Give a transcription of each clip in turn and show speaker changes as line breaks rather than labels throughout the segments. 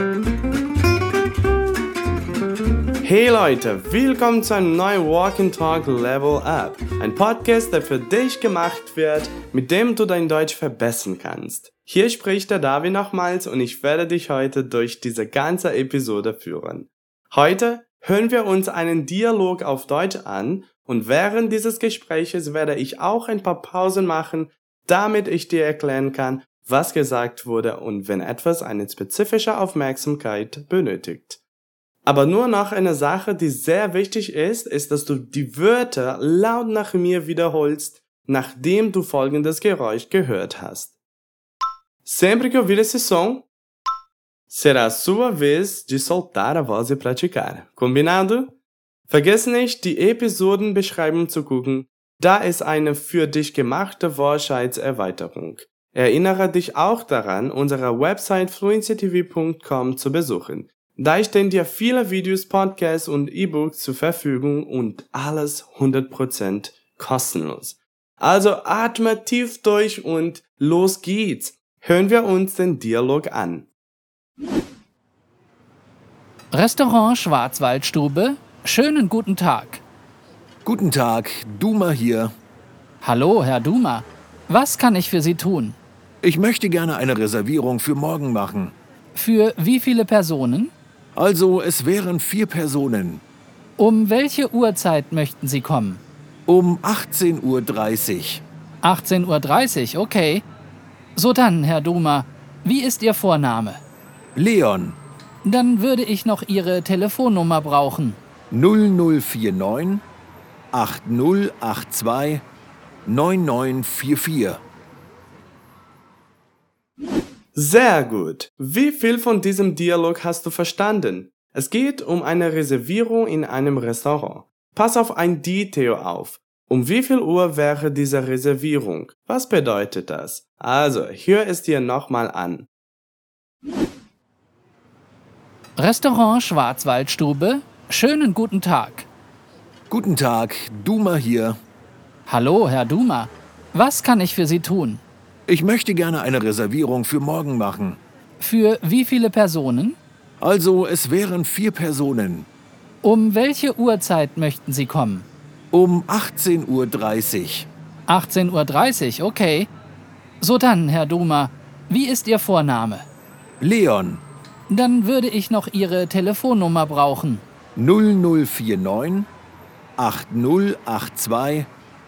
Hey Leute, willkommen zu einem neuen Walk and Talk Level Up. Ein Podcast, der für dich gemacht wird, mit dem du dein Deutsch verbessern kannst. Hier spricht der David nochmals und ich werde dich heute durch diese ganze Episode führen. Heute hören wir uns einen Dialog auf Deutsch an und während dieses Gespräches werde ich auch ein paar Pausen machen, damit ich dir erklären kann, was gesagt wurde und wenn etwas eine spezifische Aufmerksamkeit benötigt. Aber nur noch eine Sache, die sehr wichtig ist, dass du die Wörter laut nach mir wiederholst, nachdem du folgendes Geräusch gehört hast. Sempre que ouvir esse som, será a sua vez de soltar a voz e praticar. Combinado? Vergiss nicht, die Episodenbeschreibung zu gucken, da ist eine für dich gemachte Wortschatz-Erweiterung. Erinnere dich auch daran, unsere Website fluencytv.com zu besuchen. Da stehen dir viele Videos, Podcasts und E-Books zur Verfügung und alles 100% kostenlos. Also atme tief durch und los geht's. Hören wir uns den Dialog an.
Restaurant Schwarzwaldstube, schönen guten Tag.
Guten Tag, Duma hier.
Hallo, Herr Duma. Was kann ich für Sie tun?
Ich möchte gerne eine Reservierung für morgen machen.
Für wie viele Personen?
Also, es wären 4 Personen.
Um welche Uhrzeit möchten Sie kommen?
Um 18:30 Uhr.
18:30 Uhr, okay. So dann, Herr Duma, wie ist Ihr Vorname?
Leon.
Dann würde ich noch Ihre Telefonnummer brauchen.
0049 8082 9944.
Sehr gut. Wie viel von diesem Dialog hast du verstanden? Es geht um eine Reservierung in einem Restaurant. Pass auf ein Detail auf. Um wie viel Uhr wäre diese Reservierung? Was bedeutet das? Also, hör es dir nochmal an.
Restaurant Schwarzwaldstube, schönen guten Tag.
Guten Tag, Duma hier.
Hallo, Herr Duma. Was kann ich für Sie tun?
Ich möchte gerne eine Reservierung für morgen machen.
Für wie viele Personen?
Also, es wären 4 Personen.
Um welche Uhrzeit möchten Sie kommen?
Um 18:30 Uhr.
18:30 Uhr, okay. So dann, Herr Duma, wie ist Ihr Vorname?
Leon.
Dann würde ich noch Ihre Telefonnummer brauchen.
0049 8082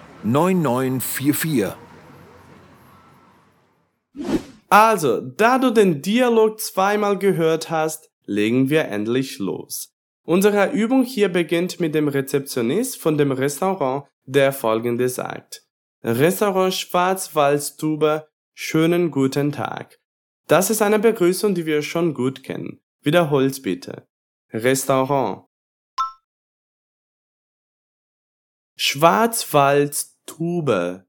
9944.
Also, da du den Dialog zweimal gehört hast, legen wir endlich los. Unsere Übung hier beginnt mit dem Rezeptionist von dem Restaurant, der folgendes sagt. Restaurant Schwarzwaldstube, schönen guten Tag. Das ist eine Begrüßung, die wir schon gut kennen. Wiederhol's bitte. Restaurant. Schwarzwaldstube.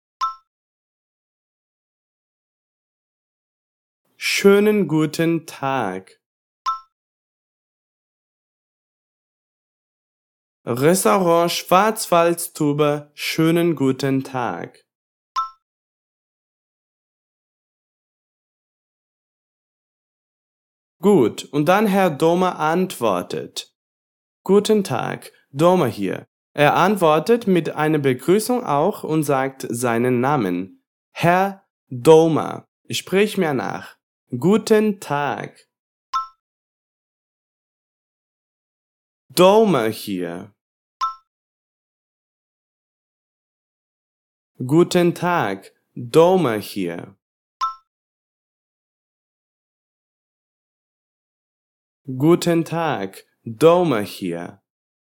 Schönen guten Tag. Restaurant Schwarzwaldstube, schönen guten Tag. Gut, und dann Herr Doma antwortet. Guten Tag, Doma hier. Er antwortet mit einer Begrüßung auch und sagt seinen Namen. Herr Doma, sprich mir nach. Guten Tag. Doma hier. Guten Tag, Doma hier. Guten Tag, Doma hier.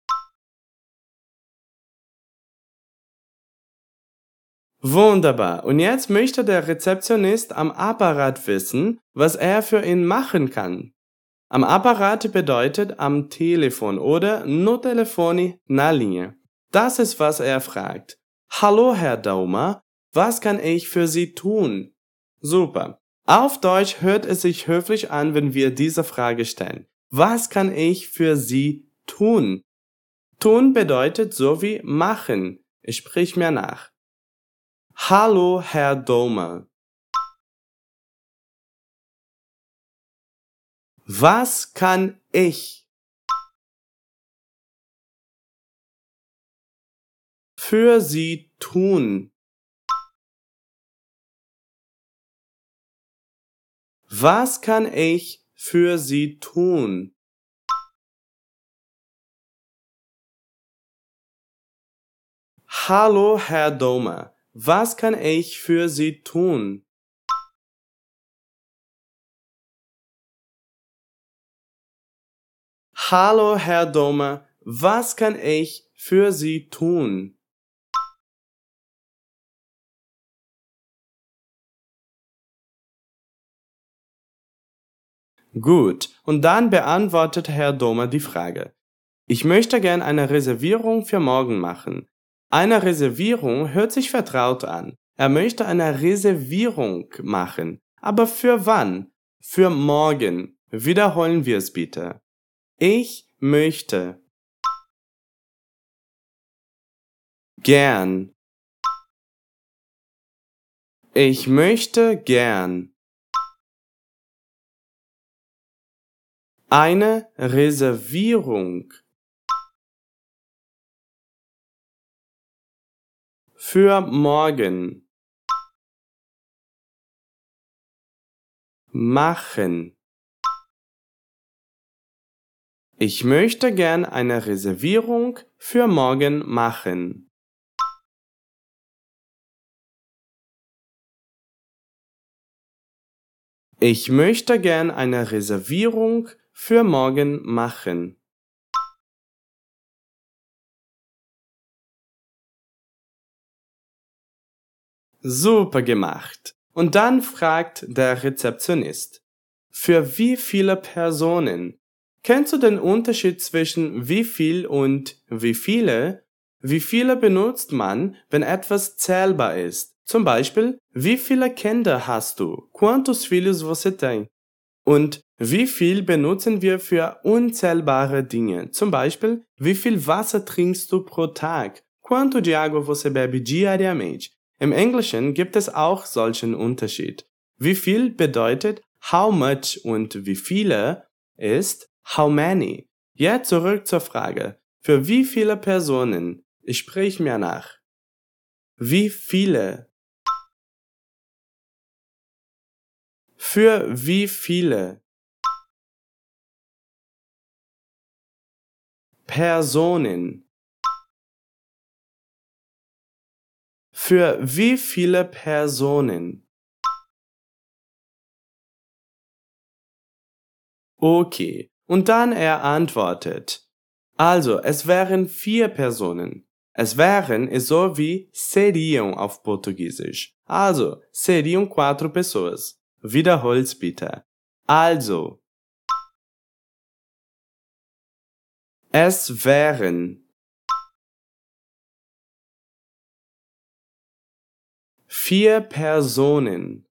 Wunderbar. Und jetzt möchte der Rezeptionist am Apparat wissen, was er für ihn machen kann. Am Apparat bedeutet am Telefon oder no telefone na linha. Das ist, was er fragt. Hallo, Herr Doma, was kann ich für Sie tun? Super. Auf Deutsch hört es sich höflich an, wenn wir diese Frage stellen. Was kann ich für Sie tun? Tun bedeutet so wie machen. Sprich mir nach. Hallo, Herr Doma. Was kann ich für Sie tun? Was kann ich für Sie tun? Hallo, Herr Domer. Was kann ich für Sie tun? Hallo, Herr Domer. Was kann ich für Sie tun? Gut, und dann beantwortet Herr Domer die Frage. Ich möchte gern eine Reservierung für morgen machen. Eine Reservierung hört sich vertraut an. Er möchte eine Reservierung machen. Aber für wann? Für morgen. Wiederholen wir es bitte. Ich möchte gern. Ich möchte gern eine Reservierung für morgen machen. Ich möchte gern eine Reservierung für morgen machen. Ich möchte gern eine Reservierung für morgen machen. Super gemacht. Und dann fragt der Rezeptionist, für wie viele Personen? Kennst du den Unterschied zwischen wie viel und wie viele? Wie viele benutzt man, wenn etwas zählbar ist? Zum Beispiel, wie viele Kinder hast du? Quantos filhos você tem? Und wie viel benutzen wir für unzählbare Dinge? Zum Beispiel, wie viel Wasser trinkst du pro Tag? Quanto de água você bebe diariamente? Im Englischen gibt es auch solchen Unterschied. Wie viel bedeutet how much und wie viele ist how many. Jetzt zurück zur Frage. Für wie viele Personen? Ich sprich mir nach. Wie viele? Für wie viele Personen? Für wie viele Personen? Okay. Und dann er antwortet. Also, es wären 4 Personen. Es wären ist so wie seriam auf Portugiesisch. Also, seriam 4 pessoas. Wiederhol's bitte. Also, es wären 4 Personen.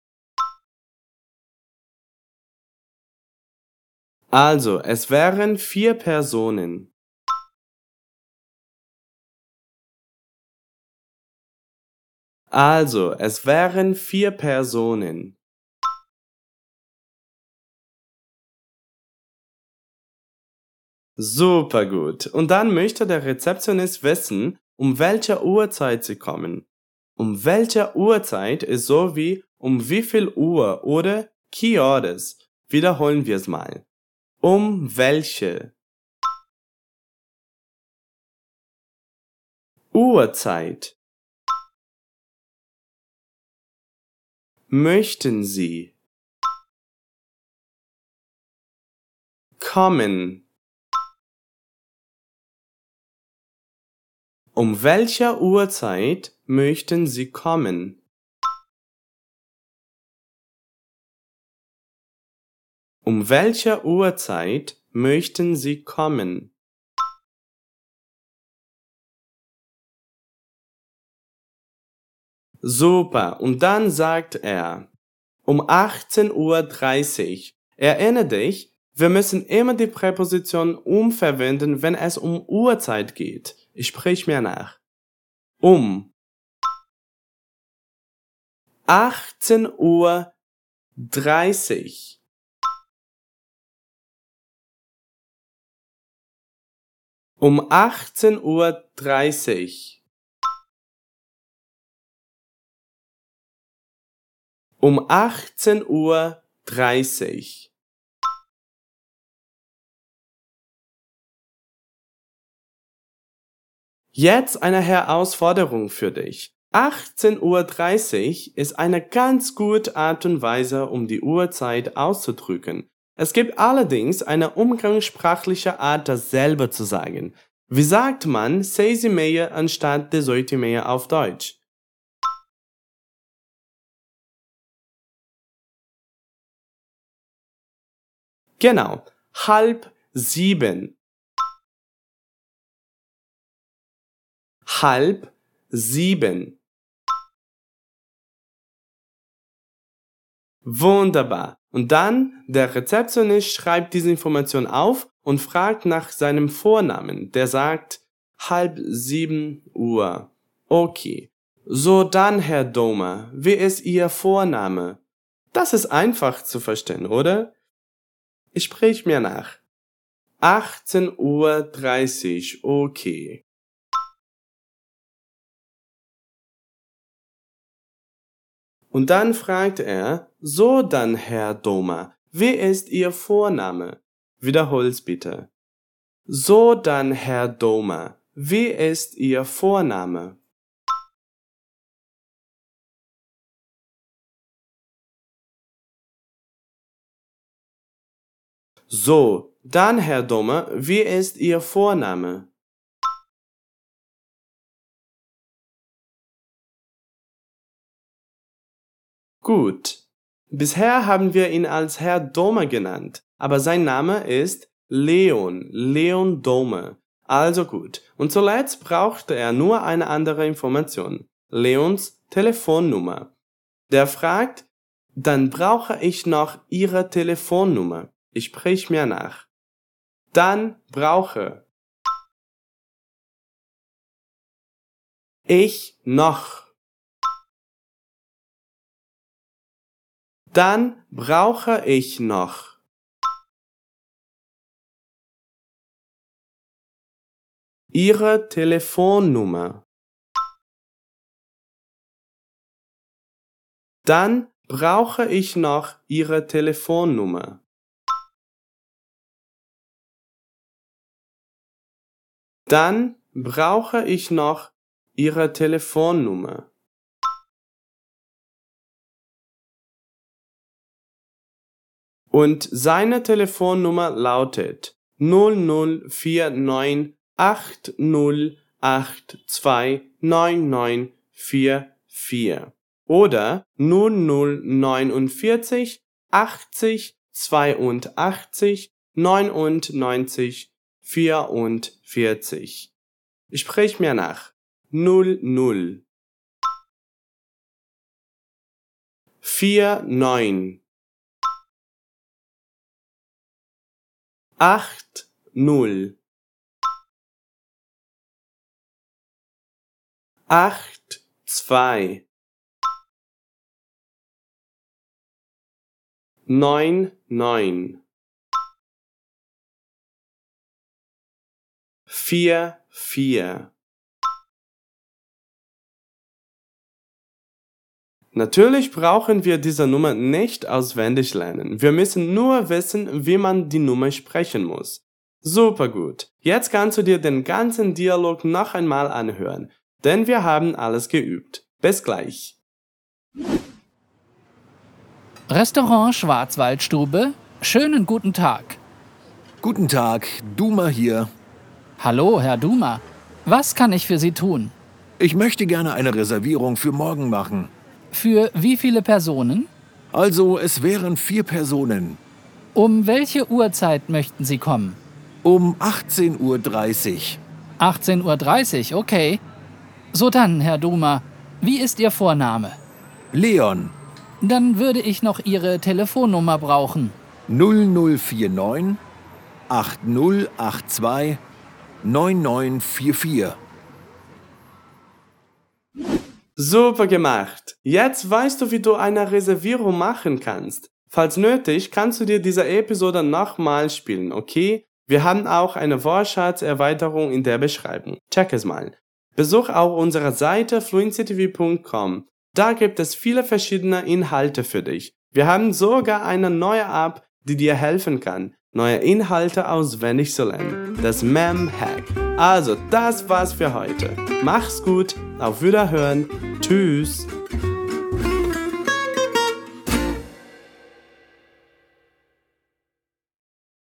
Also, es wären 4 Personen. Also, es wären 4 Personen. Super gut. Und dann möchte der Rezeptionist wissen, um welche Uhrzeit sie kommen. Um welche Uhrzeit ist so wie um wie viel Uhr oder que horas. Wiederholen wir es mal. Um welche Uhrzeit möchten Sie kommen? Um welche Uhrzeit möchten Sie kommen? Um welche Uhrzeit möchten Sie kommen? Super. Und dann sagt er, um 18:30 Uhr. Erinnere dich, wir müssen immer die Präposition verwenden, wenn es um Uhrzeit geht. Ich sprich mir nach. Um 18:30 Uhr. Um 18:30 Uhr. Um 18:30 Uhr. Jetzt eine Herausforderung für dich. 18:30 Uhr ist eine ganz gute Art und Weise, um die Uhrzeit auszudrücken. Es gibt allerdings eine umgangssprachliche Art, dasselbe zu sagen. Wie sagt man 6:30 anstatt 18:30 auf Deutsch? Genau, 6:30. 6:30. Wunderbar. Und dann, der Rezeptionist schreibt diese Information auf und fragt nach seinem Vornamen. Der sagt 6:30 Uhr. Okay. So dann, Herr Domer, wie ist Ihr Vorname? Das ist einfach zu verstehen, oder? Ich sprich mir nach. 18:30 Uhr, okay. Und dann fragt er, so dann, Herr Domer, wie ist Ihr Vorname? Wiederhol's bitte. So dann, Herr Domer, wie ist Ihr Vorname? So, dann, Herr Domer, wie ist Ihr Vorname? Gut. Bisher haben wir ihn als Herr Domer genannt, aber sein Name ist Leon Domer. Also gut. Und zuletzt brauchte er nur eine andere Information. Leons Telefonnummer. Der fragt, dann brauche ich noch Ihre Telefonnummer. Ich sprich mir nach. Dann brauche ich noch. Dann brauche ich noch Ihre Telefonnummer. Dann brauche ich noch Ihre Telefonnummer. Dann brauche ich noch Ihre Telefonnummer. Und seine Telefonnummer lautet 004980829944 oder 0049 80 82 99 44. Ich sprich mir nach. 00 49 80 82 99 44. Natürlich brauchen wir diese Nummer nicht auswendig lernen. Wir müssen nur wissen, wie man die Nummer sprechen muss. Super gut. Jetzt kannst du dir den ganzen Dialog noch einmal anhören, denn wir haben alles geübt. Bis gleich.
Restaurant Schwarzwaldstube, schönen guten Tag.
Guten Tag, Duma hier.
Hallo, Herr Duma. Was kann ich für Sie tun?
Ich möchte gerne eine Reservierung für morgen machen.
Für wie viele Personen?
Also, es wären 4 Personen.
Um welche Uhrzeit möchten Sie kommen?
Um 18:30 Uhr.
18:30 Uhr, okay. So dann, Herr Duma, wie ist Ihr Vorname?
Leon.
Dann würde ich noch Ihre Telefonnummer brauchen.
0049 8082 9944.
Super gemacht. Jetzt weißt du, wie du eine Reservierung machen kannst. Falls nötig, kannst du dir diese Episode nochmal spielen, okay? Wir haben auch eine Wortschatzerweiterung in der Beschreibung. Check es mal. Besuch auch unsere Seite fluencytv.com. Da gibt es viele verschiedene Inhalte für dich. Wir haben sogar eine neue App, die dir helfen kann, neue Inhalte auswendig zu lernen. Das Mem-Hack. Also, das war's für heute. Mach's gut, auf Wiederhören. Tschüss.